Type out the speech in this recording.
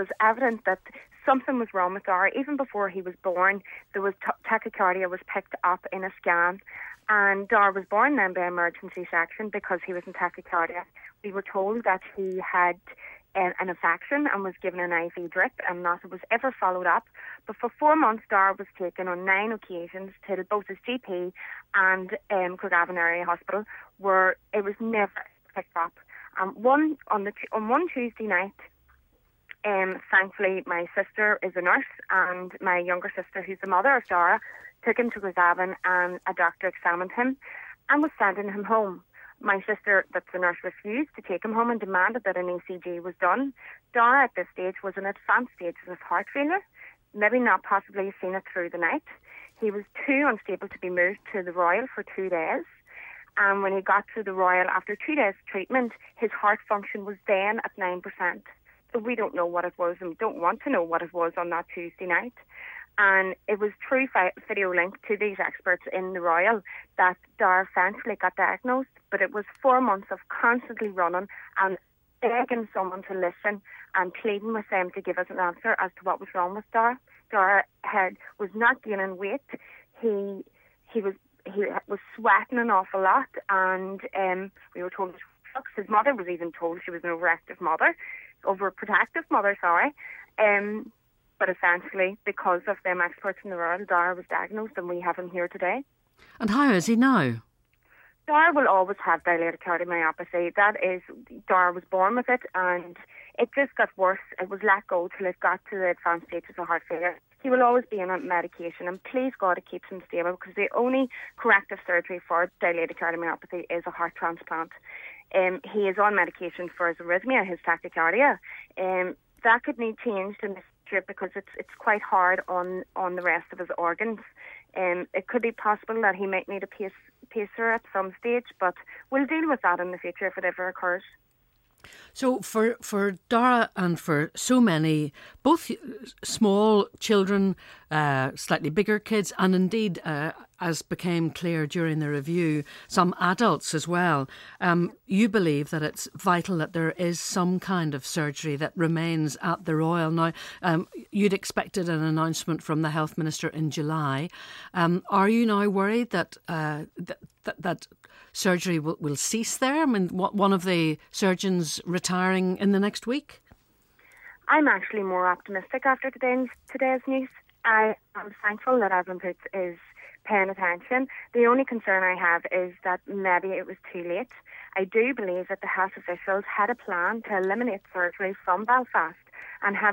was evident that something was wrong with Dara. Even before he was born, there was tachycardia was picked up in a scan, and Dara was born then by emergency section because he was in tachycardia. We were told that he had an infection and was given an IV drip, and that was ever followed up. But for 4 months, Dara was taken on 9 occasions to both his GP and Craigavon Area Hospital, where it was never picked up. On one Tuesday night, thankfully, my sister is a nurse, and my younger sister, who's the mother of Dara, took him to Craigavon, and a doctor examined him and was sending him home. My sister, that's the nurse, refused to take him home and demanded that an ECG was done. Dara at this stage was in advanced stages of heart failure, maybe not possibly seen it through the night. He was too unstable to be moved to the Royal for 2 days. And when he got to the Royal after 2 days video his heart function was then at 9%. So we don't know what it was, and we don't want to know what it was on that Tuesday night. And it was through video link to these experts in the Royal that Dara eventually got diagnosed. But it was 4 months of constantly running and begging someone to listen and pleading with them to give us an answer as to what was wrong with Dara. Dara was not gaining weight. He was sweating an awful lot, and we were told his mother was even told she was an overprotective mother. But essentially, because of them experts in the Royal, Dara was diagnosed, and we have him here today. And how is he now? Dara will always have dilated cardiomyopathy. Dara was born with it, and it just got worse. It was let go till it got to the advanced stages of heart failure. He will always be on medication, and please God, it keeps him stable, because the only corrective surgery for dilated cardiomyopathy is a heart transplant. He is on medication for his arrhythmia, his tachycardia. That could need changed in the future because it's quite hard on the rest of his organs. It could be possible that he might need a pacer at some stage, but we'll deal with that in the future if it ever occurs. So for Dara and for so many, both small children, slightly bigger kids, and indeed, as became clear during the review, some adults as well, you believe that it's vital that there is some kind of surgery that remains at the Royal. Now, you'd expected an announcement from the Health Minister in July. Are you now worried that that surgery will cease there? I mean, one of the surgeons retiring in the next week? I'm actually more optimistic after today's news. I am thankful that Evelyn Poots is paying attention. The only concern I have is that maybe it was too late. I do believe that the health officials had a plan to eliminate surgery from Belfast and had